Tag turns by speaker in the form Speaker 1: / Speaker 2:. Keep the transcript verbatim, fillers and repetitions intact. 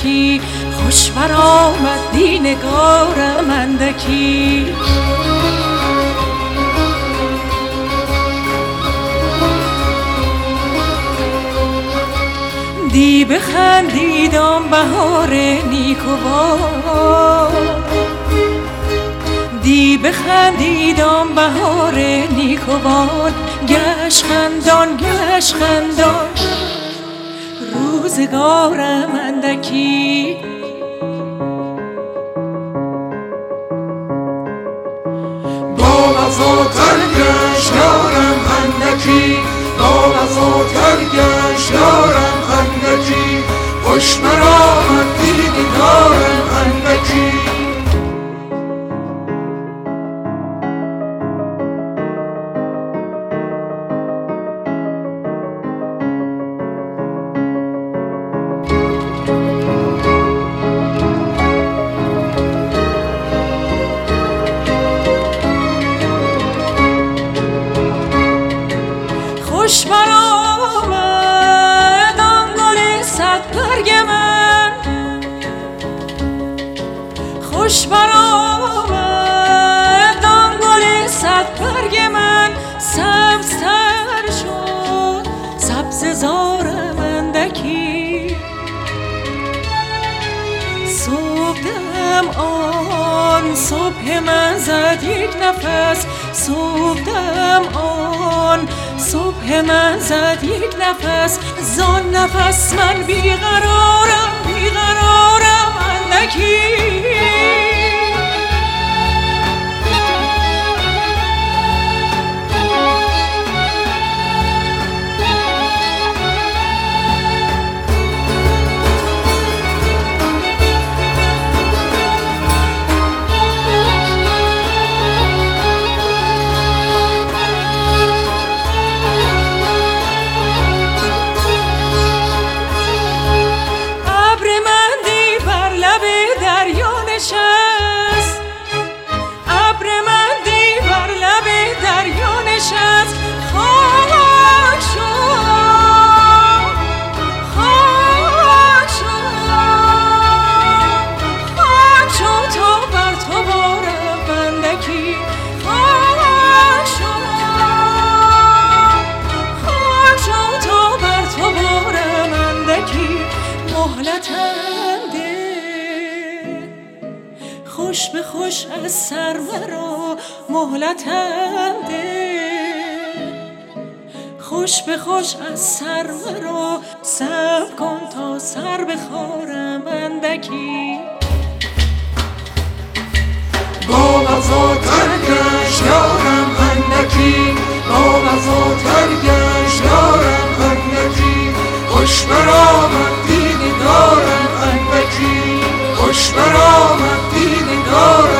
Speaker 1: اندکی، خوش برآمد دی نگارم اندکی. دی بخندیدم بهار نیکوباد، دی بخندیدم بهار نیکوباد. گشت خندان گشت خندان روزگارم اندکی.
Speaker 2: بامزاتر گشت یارم اندکی، بامزاتر گشت یارم اندکی، خوش برآمد دی نگارم اندکی.
Speaker 1: خوش برآمد آن گل صدبرگ من، خوش برآمد آن گل صدبرگ من. سبزتر شد سبززارم اندکی، صبحدم آن صبح من زد یک نفس، صبحدم آن صبح من زد یک نفس. زان نفس من بیقرارم بیقرارم اندکی. ابر من دی بر لب دریا نشست، خاک شد خاک شد خاک شد تا بر تو بارم اندکی. خاک شد خاک شد تا بر تو بارم اندکی. مهلتم ده خوش به خوش از سر مرا، مهلتم ده خوش به خوش از سر مرا. صبر کن تا سر بخارم اندکی.
Speaker 2: بامزاتر گشت یارم اندکی، بامزاتر گشت یارم اندکی، خوش برآمد دی نگارم اندکی، خوش برآمد دی نگارم